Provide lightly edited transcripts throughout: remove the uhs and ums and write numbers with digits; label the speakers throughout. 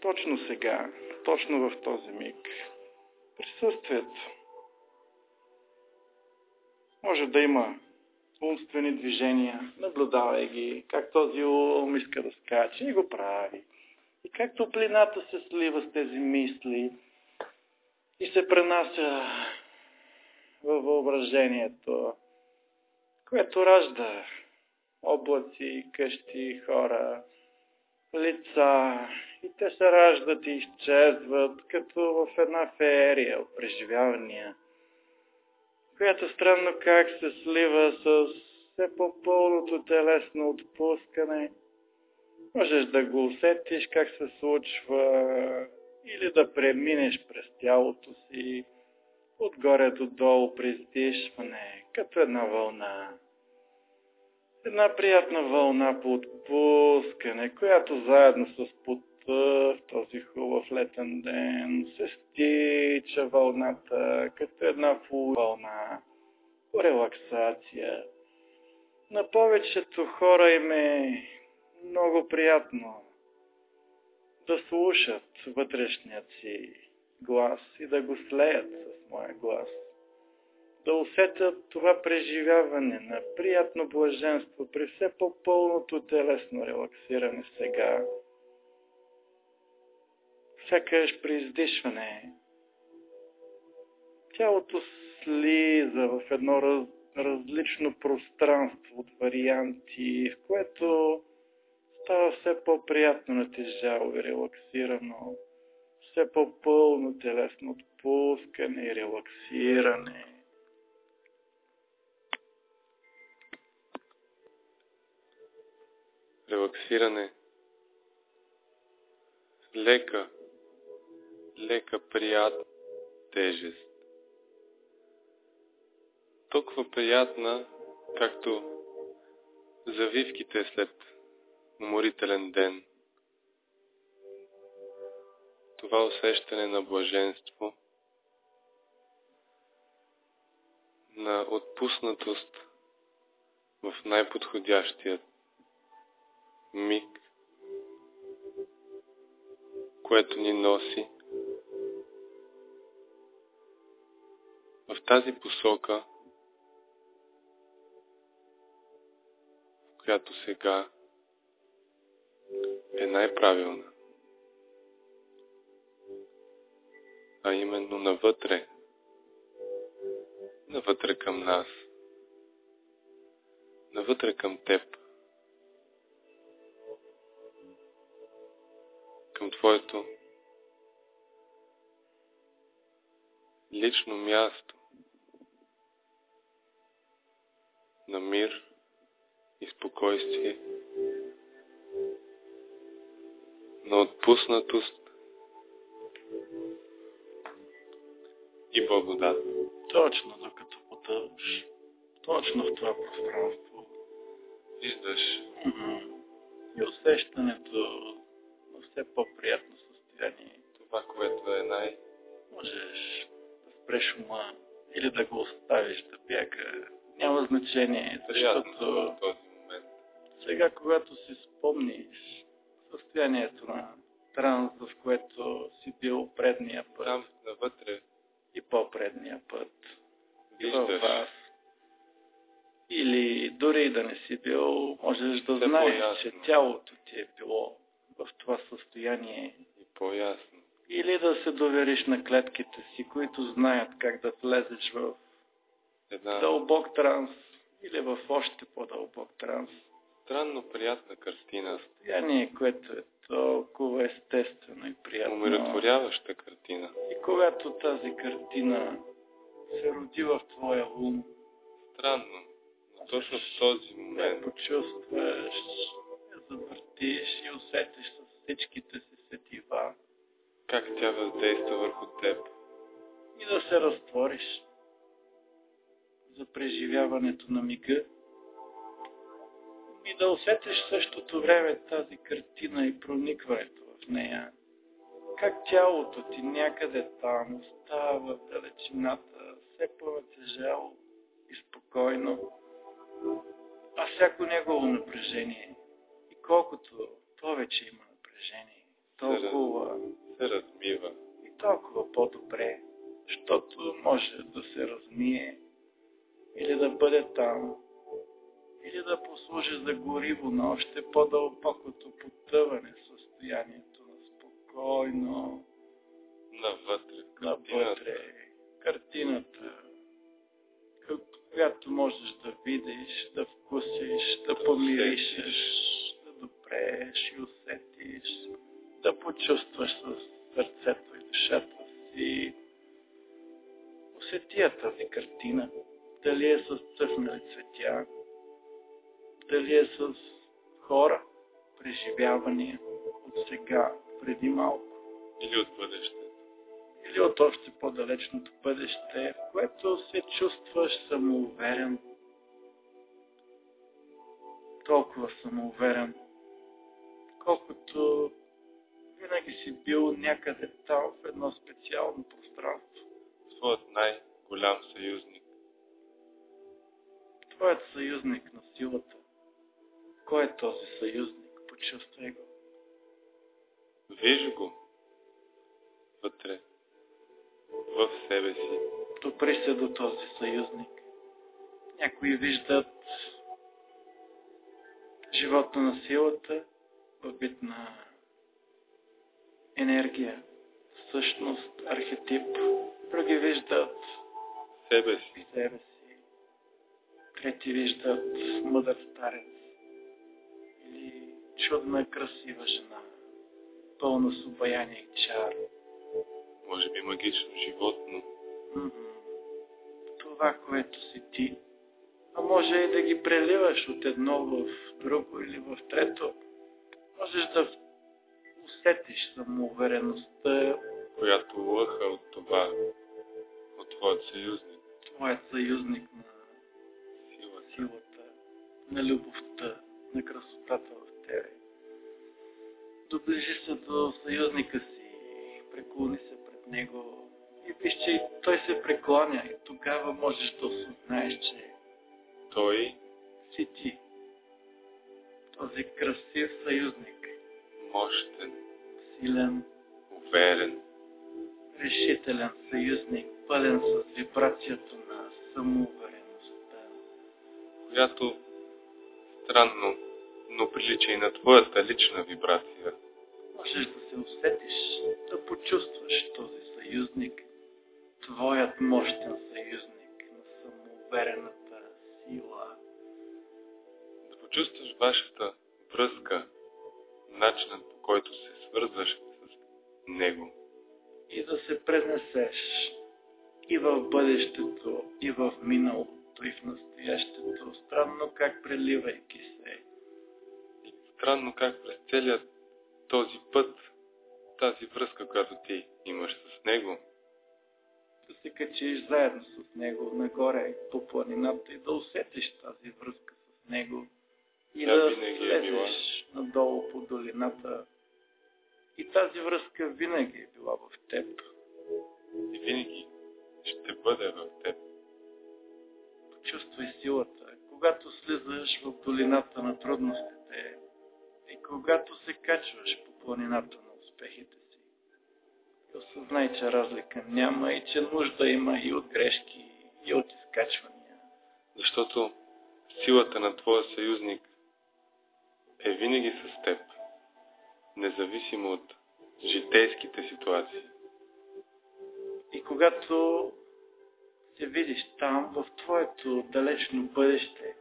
Speaker 1: точно сега, точно в този миг. Присъствието. Може да има умствени движения, наблюдавай ги, как този ум иска да скаче и го прави. И как топлината се слива с тези мисли и се пренася във въображението, което ражда облаци, къщи, хора, лица. И те се раждат и изчезват, като в една феерия от преживявания, която странно как се слива с все по-пълното телесно отпускане. Можеш да го усетиш как се случва или да преминеш през тялото си отгоре до долу при издишване, като една вълна. Една приятна вълна по отпускане, която заедно с пота в този хубав летен ден се стича вълната, като една вълна по релаксация. На повечето хора им е много приятно да слушат вътрешният си глас и да го слеят с моя глас. Да усетят това преживяване на приятно блаженство при все по-пълното телесно релаксиране сега. Сякаш при издишване тялото слиза в едно различно пространство от варианти, в което става все по-приятно натежало и релаксирано, все по-пълно телесно отпускане и релаксиране.
Speaker 2: Релаксиране. Лека, приятна тежест. Толкова приятна, както завивките след уморителен ден. Това усещане на блаженство, на отпуснатост в най-подходящият миг, което ни носи в тази посока, която сега е най-правилна, а именно навътре към нас, навътре към теб, към твоето лично място на мир и спокойствие, на отпуснатост и благодат.
Speaker 1: Точно докато потъваш, точно в това пространство
Speaker 2: Виждаш
Speaker 1: и усещането на все по-приятно състояние.
Speaker 2: това, което е
Speaker 1: Можеш да спреш ума или да го оставиш да бяга. Няма значение, защото
Speaker 2: в този момент.
Speaker 1: Сега, когато си спомниш състоянието на транс, в което си бил предния път,
Speaker 2: там навътре
Speaker 1: и по-предния път,
Speaker 2: виждаш
Speaker 1: и във вас, или дори да не си бил, можеш да
Speaker 2: все
Speaker 1: знаеш,
Speaker 2: по-ясно,
Speaker 1: че тялото ти е било в това състояние.
Speaker 2: и по-ясно.
Speaker 1: Или да се довериш на клетките си, които знаят как да влезеш в
Speaker 2: Една
Speaker 1: дълбок транс или в още по-дълбок транс.
Speaker 2: странно приятна картина,
Speaker 1: Състояние, което е толкова естествено и приятно.
Speaker 2: умиротворяваща картина.
Speaker 1: И когато тази картина се роди в твоя ум,
Speaker 2: Странно, но точно в този
Speaker 1: я
Speaker 2: момент
Speaker 1: почувстваш, я завъртиш и усетиш с всичките си сетива
Speaker 2: как тя въздейства върху теб.
Speaker 1: и да се разтвориш за преживяването на мига и да усетиш в същото време тази картина и проникването в нея. Как тялото ти някъде там остава в далечината, все по-натежало и спокойно, а всяко негово напрежение и колкото повече има напрежение, толкова
Speaker 2: се размива.
Speaker 1: и толкова по-добре, защото може да се размие или да бъде там, или да послужи за гориво на още по-дълбокото потъване в състоянието на спокойно,
Speaker 2: Навътре.
Speaker 1: Картината, която можеш да видиш, да вкусиш, да помиришеш, да допрееш и усетиш, да почувстваш с сърцето и душата си. Усети я тази картина, дали е с цъфнали цветя, дали е с хора, преживявания от сега, преди малко.
Speaker 2: Или от бъдеще.
Speaker 1: Или от още по-далечното бъдеще, в което се чувстваш самоуверен. Толкова самоуверен, колкото винаги си бил някъде там в едно специално пространство.
Speaker 2: Своят най-голям съюзник.
Speaker 1: Твоят съюзник на силата. Кой е този съюзник? Почувствай го.
Speaker 2: Виж го вътре, в себе си.
Speaker 1: Допри се до този съюзник. Някои виждат живота на силата в вид на енергия, същност, архетип. Други виждат
Speaker 2: Себе си.
Speaker 1: себе си. Трети виждат мъдър старец или чудна, красива жена, пълна с обаяние и чар.
Speaker 2: Може би магично животно.
Speaker 1: Това, което си ти. А може и да ги преливаш от едно в друго или в трето. Можеш да усетиш самоувереността,
Speaker 2: която лъха от това, от твоят съюзник.
Speaker 1: твоят съюзник на
Speaker 2: Силата.
Speaker 1: на любовта, на красотата в тебе. Доближи се до съюзника си, преклони се пред него и виж, че и той се преклоня и тогава можеш да осъзнаеш, че
Speaker 2: Той
Speaker 1: си ти. Този красив съюзник,
Speaker 2: мощен,
Speaker 1: силен,
Speaker 2: уверен,
Speaker 1: решителен съюзник, пълен с вибрацията на самоувереността.
Speaker 2: която странно, но прилича и на твоята лична вибрация.
Speaker 1: Можеш да се усетиш, да почувстваш този съюзник, твоят мощен съюзник на самоуверената сила.
Speaker 2: Да почувстваш вашата връзка, начинът по който се свързваш с него.
Speaker 1: И да се пренесеш и в бъдещето, и в миналото, и в настоящето. Странно как преливайки се.
Speaker 2: И странно как през целият този път, тази връзка, която ти имаш с него,
Speaker 1: Да се качиш заедно с него нагоре по планината и да усетиш тази връзка с него. И
Speaker 2: тя
Speaker 1: да
Speaker 2: винаги е била.
Speaker 1: слезеш надолу по долината. И тази връзка винаги е била в теб.
Speaker 2: И винаги ще бъде в теб.
Speaker 1: Почувствай силата. Когато слизаш в долината на трудностите и когато се качваш по планината на успехите си. И осъзнай, че разлика няма и че нужда има и от грешки, и от изкачвания.
Speaker 2: Защото силата на твоя съюзник е винаги с теб, независимо от житейските ситуации.
Speaker 1: И когато се видиш там, в твоето далечно бъдеще,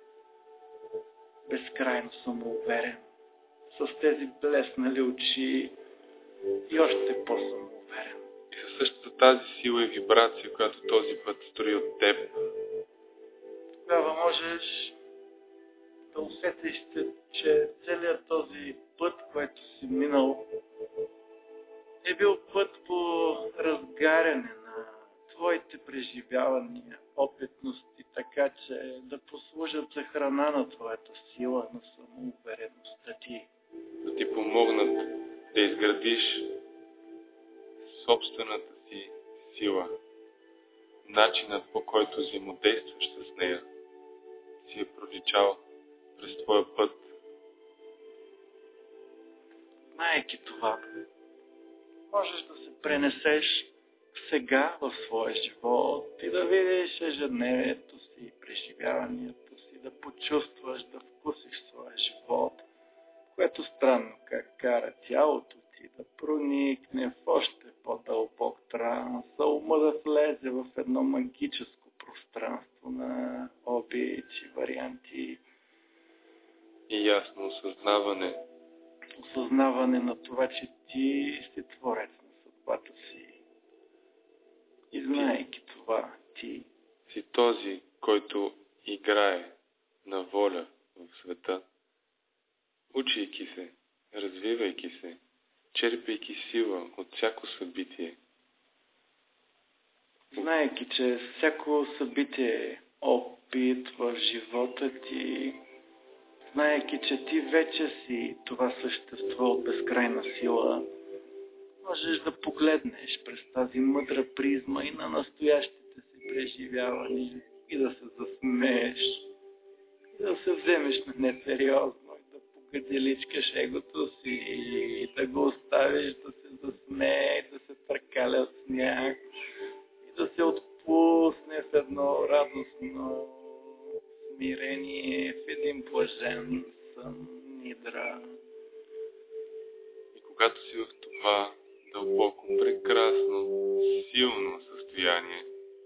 Speaker 1: безкрайно самоуверен, с тези блеснали очи и още по-самоуверен.
Speaker 2: И със същата тази сила и вибрация, която този път строи от теб,
Speaker 1: Тогава можеш да усетиш, че целият този път, който си минал, е бил път по разгаряне на твоите преживявания, опитности, така че да послужат за храна на твоята сила, на самоувереността ти.
Speaker 2: да ти помогнат да изградиш собствената си сила. Начинът, по който взаимодействаш с нея, си е проличал през твоя път.
Speaker 1: Знаейки това, можеш да се пренесеш сега в своя живот и да видиш ежедневието си, преживяването си, да почувстваш, да вкусиш своя живот, което странно как кара тялото ти да проникне в още по-дълбок транс, а ума да влезе в едно магическо пространство на обич и варианти.
Speaker 2: И ясно осъзнаване.
Speaker 1: Осъзнаване на това, че ти си творец на съдбата си. И знаейки това, ти
Speaker 2: си този, който играе на воля в света, учейки се, развивайки се, черпейки сила от всяко събитие.
Speaker 1: Знаейки, че всяко събитие е опит в живота ти, знаейки, че ти вече си това същество от безкрайна сила, можеш да погледнеш през тази мъдра призма и на настоящите си преживявания и да се засмееш, и да се вземеш на несериозно, и да погадиличкаш егото си, и да го оставиш да се засмее, да се търкаля от смях, и да се отпусне в едно радостно смирение, в един блажен сън, нидра.
Speaker 2: И когато си в това дълбоко, прекрасно, силно състояние,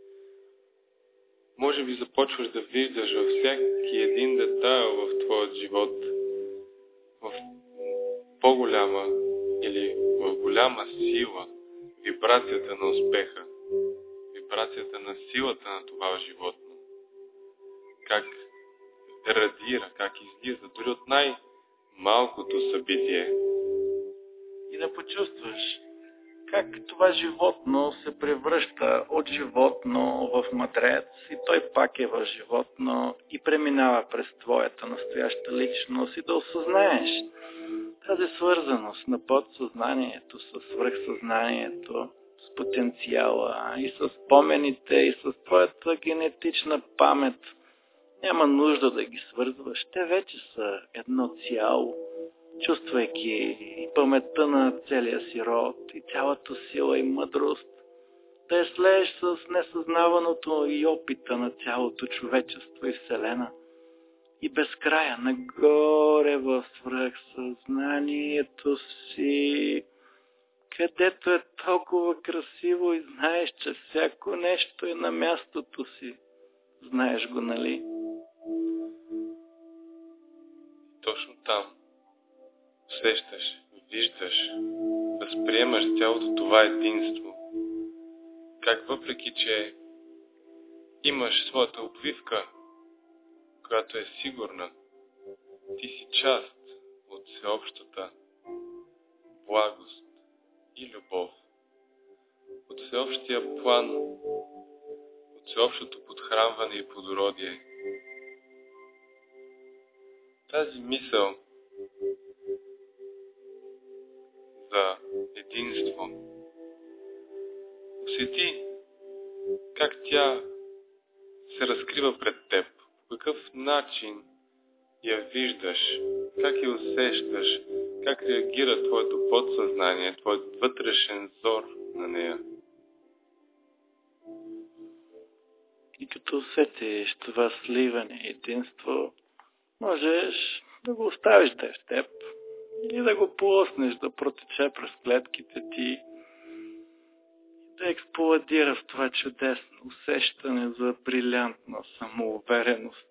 Speaker 2: може би започваш да виждаш във всеки един детайл в твоят живот, в по-голяма или в голяма сила, вибрацията на успеха, вибрацията на силата на това животно. Как радира, как излиза дори от най-малкото събитие.
Speaker 1: И да почувстваш как това животно се превръща от животно в мъдрец и той пак е в животно и преминава през твоята настояща личност и да осъзнаеш тази свързаност на подсъзнанието с свръхсъзнанието, с потенциала и с спомените и с твоята генетична памет. Няма нужда да ги свързваш, те вече са едно цяло. Чувствайки паметта на целия си род и цялата сила и мъдрост, да я слееш с несъзнаваното и опита на цялото човечество и Вселена. И безкрая, нагоре в свръхсъзнанието си, където е толкова красиво и знаеш, че всяко нещо е на мястото си. Знаеш го, нали?
Speaker 2: Точно там усещаш, виждаш, възприемаш цялото това единство. Как въпреки, че имаш своята обвивка, която е сигурна, ти си част от всеобщата благост и любов, от всеобщия план, от всеобщото подхранване и плодородие. Тази мисъл за единство усети как тя се разкрива пред теб, по какъв начин я виждаш, как я усещаш, как реагира твоето подсъзнание, твоят вътрешен взор на нея.
Speaker 1: И като усетиш това сливане и единство, можеш да го оставиш да е в теб или да го пуснеш да протече през клетките ти, да експлоатира в това чудесно усещане за брилянтна самоувереност.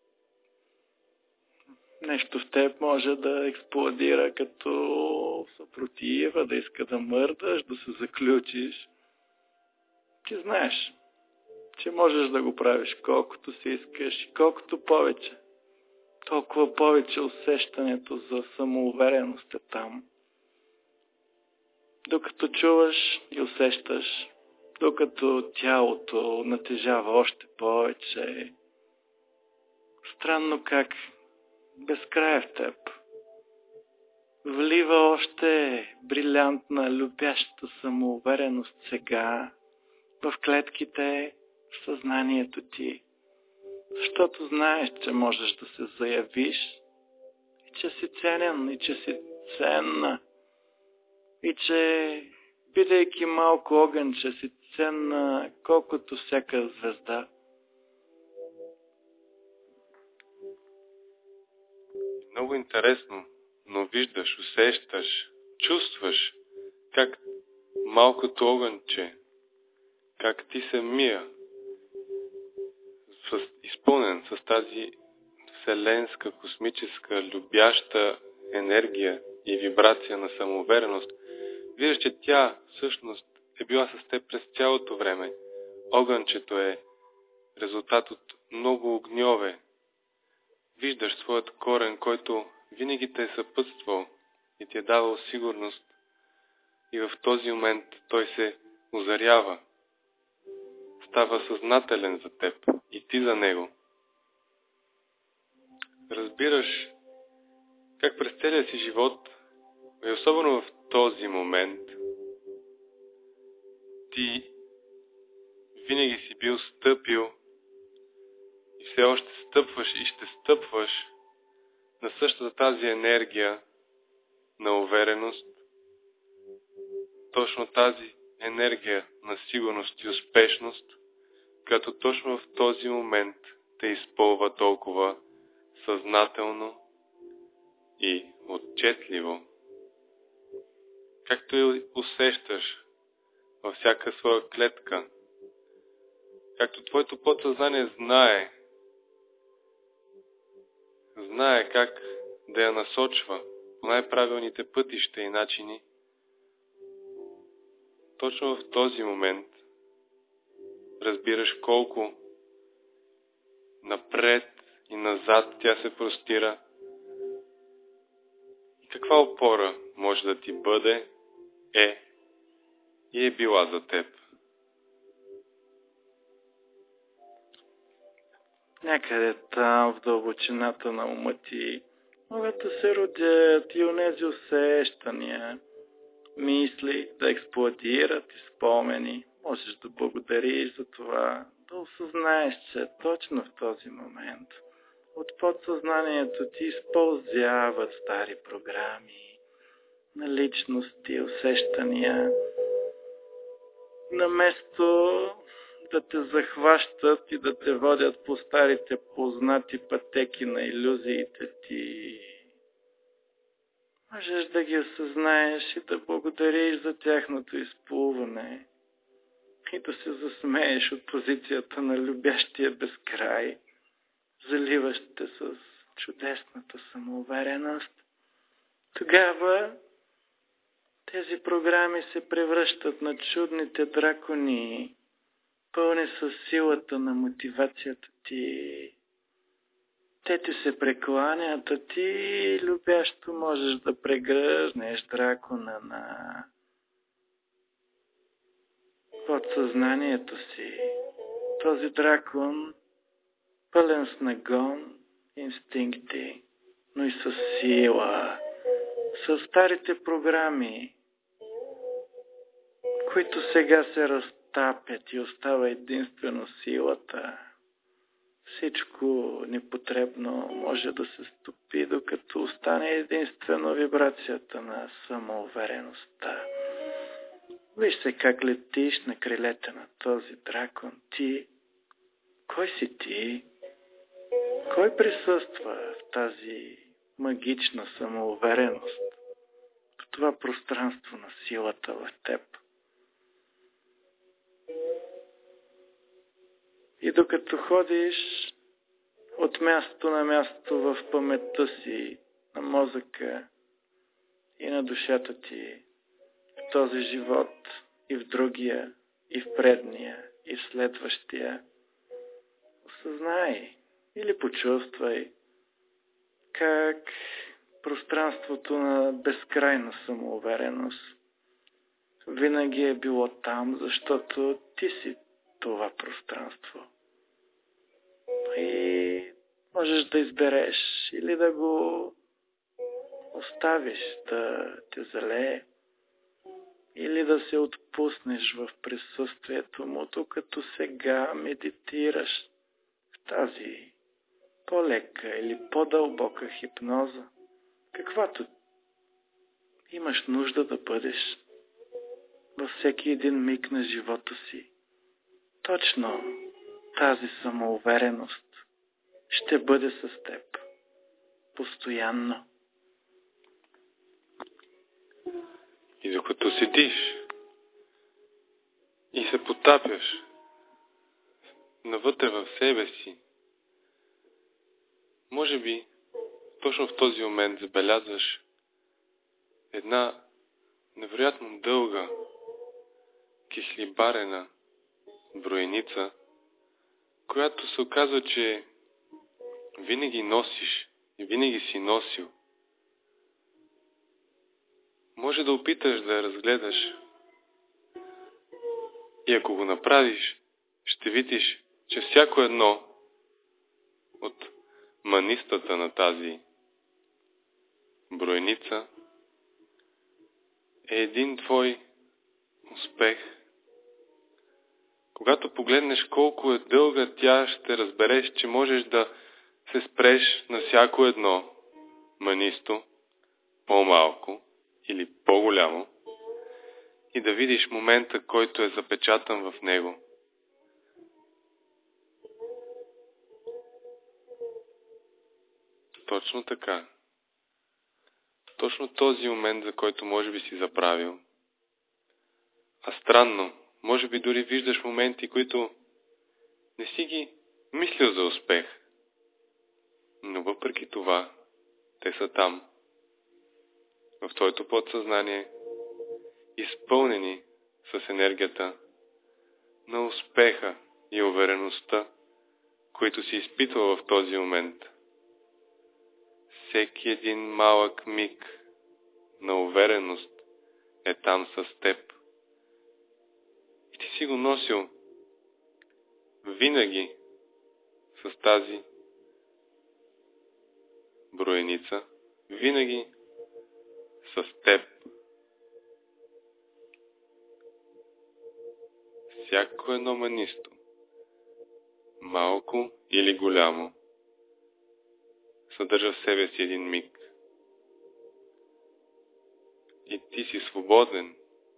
Speaker 1: Нещо в теб може да експлодира като съпротива, да иска да мърдаш, да се заключиш. Ти знаеш, че можеш да го правиш колкото си искаш и колкото повече. Толкова повече усещането за самоувереност е там. Докато чуваш и усещаш, докато тялото натежава още повече. Странно как безкрая в теб влива още брилянтна, любяща самоувереност сега в клетките, в съзнанието ти. Защото знаеш, че можеш да се заявиш и че си ценен, и че си ценна, и че Бидейки малко огънче, си ценна колкото всяка звезда.
Speaker 2: Много интересно, но виждаш, усещаш, чувстваш как малкото огънче, как ти самия, изпълнен с тази вселенска, космическа, любяща енергия и вибрация на самоувереност, виждаш, че тя всъщност е била с теб през цялото време. Огънчето е резултат от много огньове. Виждаш своят корен, който винаги те е съпътствал и ти е давал сигурност. И в този момент той се озарява. Става съзнателен за теб и ти за него. Разбираш как през целия си живот, и особено в този момент, ти винаги си бил стъпил и все още стъпваш и ще стъпваш на същата тази енергия на увереност, точно тази енергия на сигурност и успешност, като точно в този момент те изпълва толкова съзнателно и отчетливо, както и усещаш във всяка своя клетка, както твоето подсъзнание знае как да я насочва по най-правилните пътища и начини. Точно в този момент разбираш колко напред и назад тя се простира и каква опора може да ти бъде, и е била за теб.
Speaker 1: Някъде там, в дълбочината на ума ти, могат да се родят и онези усещания, мисли да експлодират и спомени. Можеш да благодариш за това, да осъзнаеш, че точно в този момент от подсъзнанието ти изпълзяват стари програми на личности, усещания, наместо да те захващат и да те водят по старите познати пътеки на илюзиите ти. Можеш да ги осъзнаеш и да благодариш за тяхното изплуване и да се засмееш от позицията на любящия безкрай, заливащ те с чудесната самоувереност. Тогава тези програми се превръщат на чудните дракони, пълни с силата на мотивацията ти. Те ти се прекланят, а ти любящо можеш да прегръзнеш дракона на подсъзнанието си. Този дракон, пълен с нагон, инстинкти, но и с сила, с старите програми, които сега се разтапят и остава единствено силата. Всичко непотребно може да се стопи, докато остане единствено вибрацията на самоувереността. Виж се как летиш на крилете на този дракон. Ти, кой си ти? Кой присъства в тази магична самоувереност, в това пространство на силата в теб? И докато ходиш от място на място в паметта си, на мозъка и на душата ти, в този живот и в другия, и в предния, и в следващия, осъзнай или почувствай как пространството на безкрайна самоувереност винаги е било там, защото ти си това пространство. И можеш да избереш или да го оставиш да те залее, или да се отпуснеш в присъствието му, докато сега медитираш в тази по-лека или по-дълбока във всеки един миг на живота си. Точно тази самоувереност ще бъде с теб. Постоянно.
Speaker 2: И докато седиш и се потапяш навътре в себе си, може би точно в този момент забелязваш една невероятно дълга, кишлибарена броеница, която се оказва, че винаги носиш и винаги си носил. Може да опиташ да я разгледаш и ако го направиш, ще видиш, че всяко едно от манистата на тази броеница е един твой успех. Когато погледнеш колко е дълга тя, ще разбереш, че можеш да се спреш на всяко едно манисто, по-малко или по-голямо, и да видиш момента, който е запечатан в него. Точно така. Точно този момент, за който може би си забравил. А странно, може би дори виждаш моменти, които не си ги мислил за успех. Но въпреки това, те са там, в твоето подсъзнание, изпълнени с енергията на успеха и увереността, които си изпитвал в този момент. Всеки един малък миг на увереност е там с теб. И ти си го носил винаги с тази броеница, винаги с теб. Всяко едно манисто, малко или голямо, съдържа в себе си един миг. И ти си свободен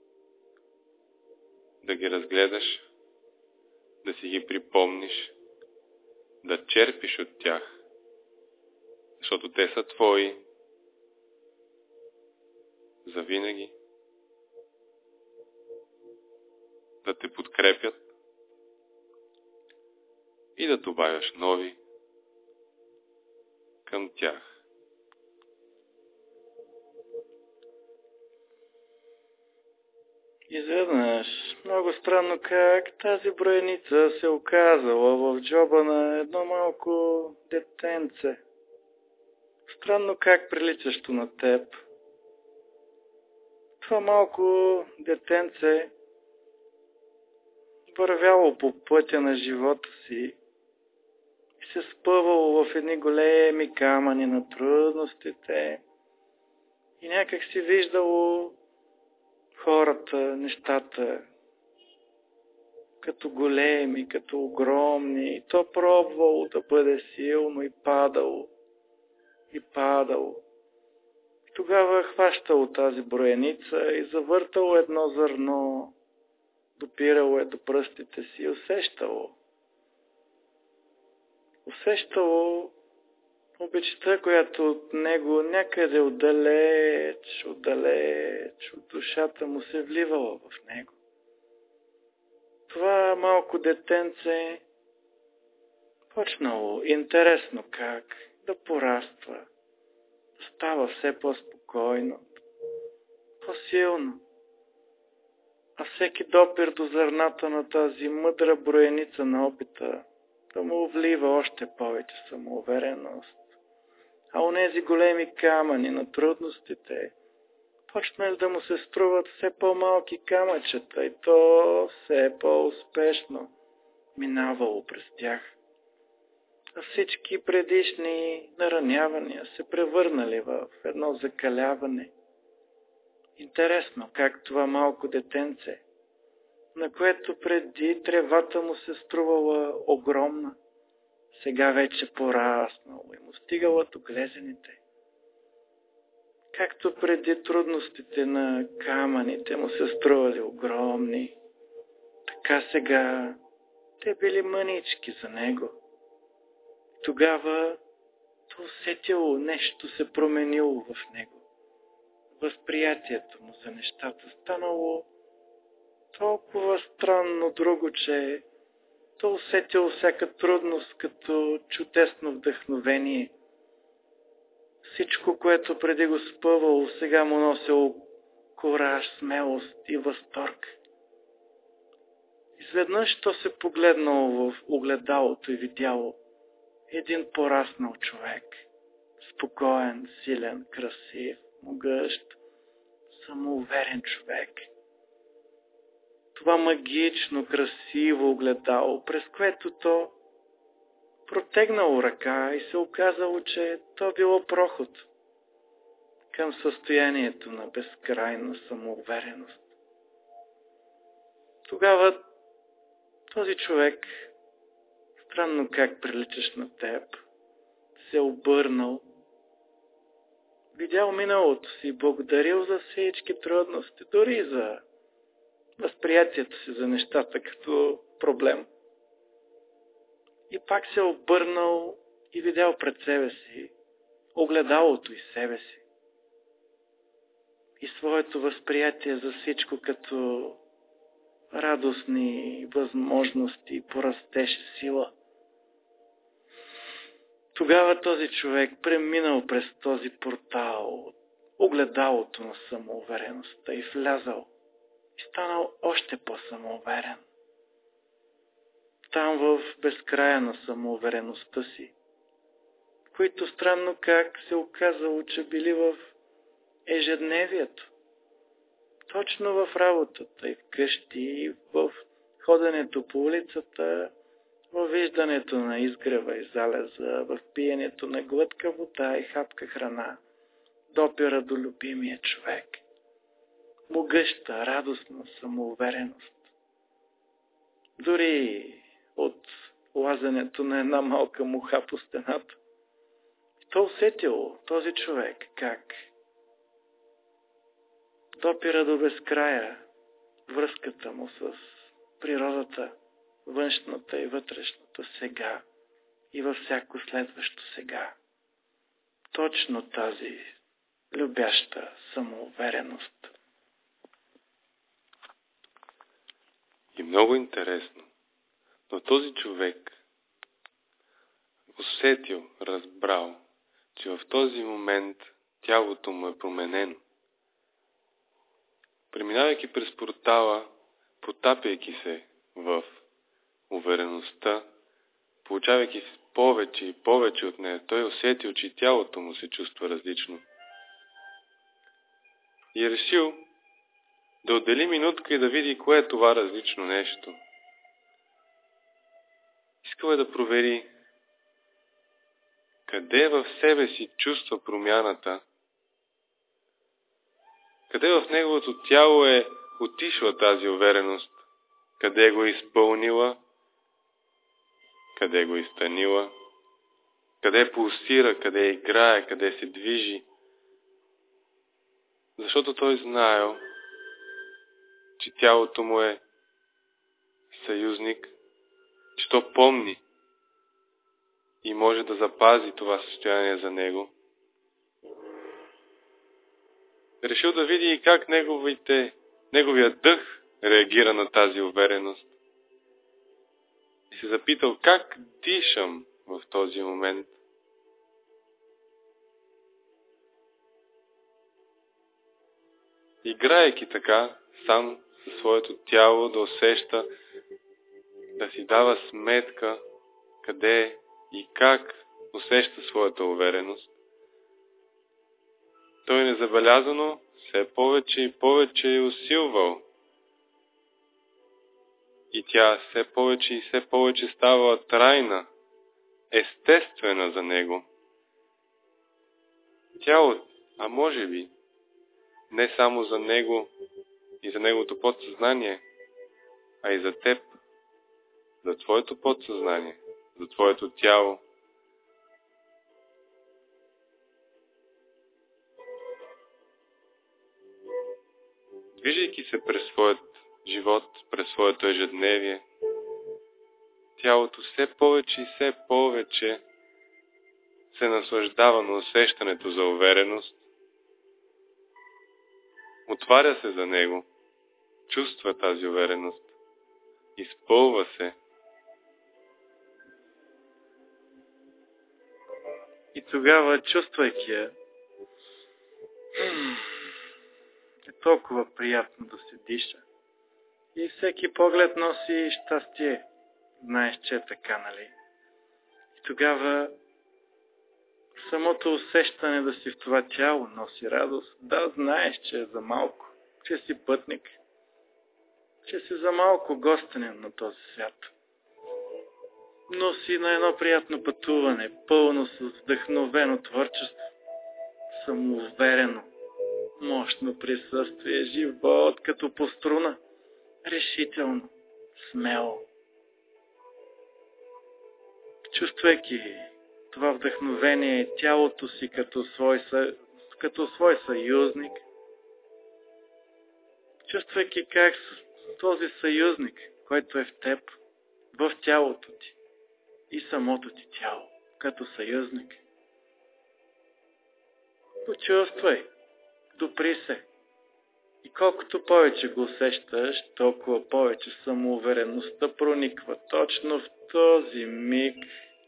Speaker 2: да ги разгледаш, да си ги припомниш, да черпиш от тях, защото те са твои завинаги, да те подкрепят и да добавяш нови към тях.
Speaker 1: Изведнъж, много странно как тази броеница се оказала в джоба на едно малко детенце. Странно как приличащо на теб. Това малко детенце вървяло по пътя на живота си и се спъвало в едни големи камъни на трудностите и някак си виждало хората, нещата като големи, като огромни, и то пробвало да бъде силно и падало. И падало. И тогава хващало тази броеница и завъртало едно зърно, допирало до пръстите си и усещало. Усещало обичта, която от него някъде отдалеч от душата му се вливала в него. Това малко детенце почнало интересно как да пораства, да става все по-спокойно, по-силно. А всеки допир до зърната на тази мъдра броеница на опита да му влива още повече самоувереност. А онези големи камъни на трудностите почнали да му се струват все по-малки камъчета и то все по-успешно минавало през тях. А всички предишни наранявания се превърнали в едно закаляване. Интересно как това малко детенце, на което преди тревата му се струвала огромна, сега вече пораснало и му стигала до глезените. Както преди трудностите на камъните му се стрували огромни, така сега те били мънички за него. Тогава то усетило, нещо се променило в него. Възприятието му за нещата станало толкова странно друго, че то усетило всяка трудност като чудесно вдъхновение. Всичко, което преди го спъвало, сега му носило кораж, смелост и възторг. Изведнъж то се погледнало в огледалото и видяло един пораснал човек. Спокоен, силен, красив, могъщ, самоуверен човек. Това магично, красиво огледало, през което то протегнало ръка и се оказало, че то било проход към състоянието на безкрайна самоувереност. Тогава този човек, странно как приличаш на теб, се обърнал, видял миналото си, благодарил за всички трудности, дори за възприятието си за нещата като проблем. И пак се обърнал и видял пред себе си огледалото и себе си. И своето възприятие за всичко като радостни възможности по растеж сила. Тогава този човек преминал през този портал, огледалото на самоувереността и влязал и станал още по-самоуверен. Там в безкрая на самоувереността си, които странно как се оказало, че били в ежедневието. Точно в работата и вкъщи, и в ходенето по улицата, в виждането на изгрева и залеза, в пиенето на глътка вода и хапка храна, допира до любимия човек. Могъща, радостна самоувереност. Дори от лазенето на една малка муха по стената. То усетило този човек как допира до безкрая връзката му с природата, външната и вътрешната сега и във всяко следващо сега. Точно тази любяща самоувереност.
Speaker 2: И много интересно, но този човек усетил, разбрал, че в този момент тялото му е променено. Преминавайки през портала, потапяйки се в увереността, получавайки повече и повече от нея, той усетил, че тялото му се чувства различно. И е решил да отдели минутка и да види кое е това различно нещо. Искал е да провери къде в себе си чувства промяната, къде в неговото тяло е отишла тази увереност, къде го е изпълнила, къде го е изтънила, къде пулсира, къде играе, къде се движи. Защото той знаел, че тялото му е съюзник, че то помни и може да запази това състояние за него. Решил да види и как неговият дъх реагира на тази увереност. И се запитал как дишам в този момент. Играейки така, сам със своето тяло да усеща, да си дава сметка къде и как усеща своята увереност. Той незабелязано все повече и повече е усилвал. И тя все повече става трайна, естествена за него. Тялото, а може би, не само за него и за неговото подсъзнание, а и за теб, за твоето подсъзнание, за твоето тяло. движейки се през своят живот, през своето ежедневие, тялото все повече и все повече се наслаждава на усещането за увереност, отваря се за него, чувства тази увереност, изпълва се.
Speaker 1: И тогава, чувствайки я, е толкова приятно да се диша. И всеки поглед носи щастие. Знаеш, че е така, нали? И тогава самото усещане да си в това тяло носи радост. Да, знаеш, че е за малко, че си пътник, че си за малко гостенин на този свят. Но си на едно приятно пътуване, пълно с вдъхновено творчество, самоуверено, мощно присъствие, живот като по струна, решително, смело. Чувствайки това вдъхновение, тялото си като свой съюзник, чувствайки как този съюзник, който е в теб, в тялото ти и самото ти тяло, като съюзник. Почувствай, допри се. И колкото повече го усещаш, толкова повече самоувереността прониква точно в този миг,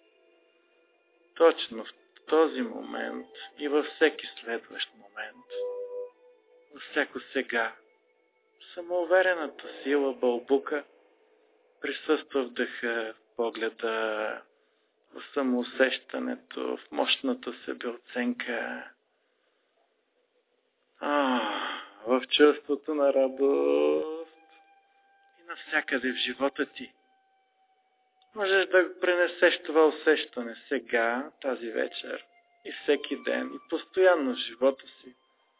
Speaker 1: точно в този момент и във всеки следващ момент. Във всяко сега. Самоуверената сила бълбука присъства в дъха, в погледа, в самоусещането, в мощната себеоценка. В чувството на радост и навсякъде в живота ти. Можеш да пренесеш това усещане сега, тази вечер и всеки ден и постоянно в живота си.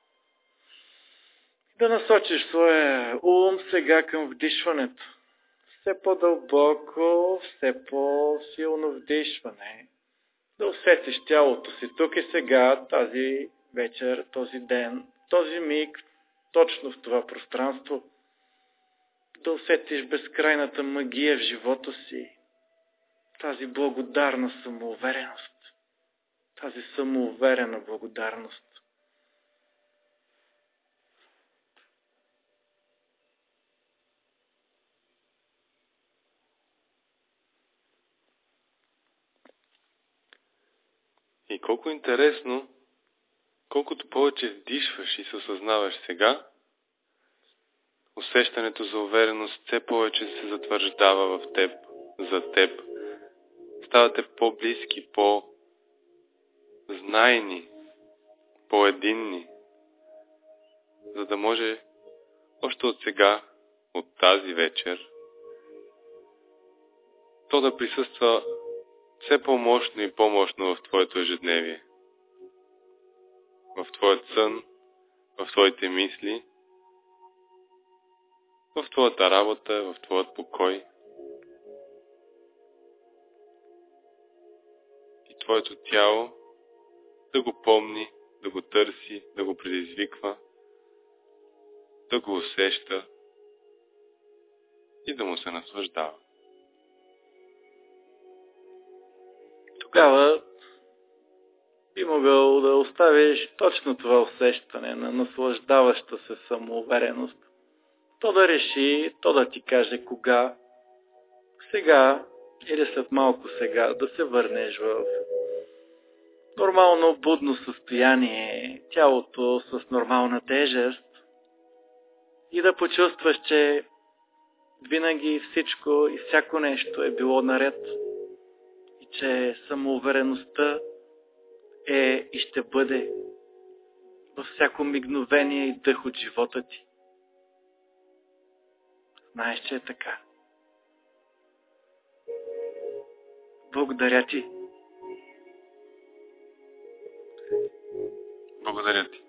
Speaker 1: Да насочиш своя ум сега към вдишването. Все по-дълбоко, все по-силно вдишване. Да усетиш тялото си тук и сега, тази вечер, този ден, този миг, точно в това пространство. Да усетиш безкрайната магия в живота си. Тази благодарна самоувереност. Тази самоуверена благодарност.
Speaker 2: И колко интересно, колкото повече вдишваш и се осъзнаваш сега, усещането за увереност все повече се затвърждава в теб, за теб. Ставате по-близки, по-знайни, по-единни, за да може още от сега, от тази вечер, то да присъства все по-мощно и по-мощно в твоето ежедневие, в твоят сън, в твоите мисли, в твоята работа, в твоят покой. И твоето тяло да го помни, да го търси, да го предизвиква, да го усеща и да му се наслаждава.
Speaker 1: Тогава би могъл да оставиш точно това усещане на наслаждаваща се самоувереност. То да реши, то да ти каже кога, сега или след малко сега, да се върнеш в нормално будно състояние, тялото с нормална тежест и да почувстваш, че винаги всичко и всяко нещо е било наред и че самоувереността е и ще бъде във всяко мигновение и дъх от живота ти. Знаеш, че е така. Благодаря ти.
Speaker 2: Благодаря ти.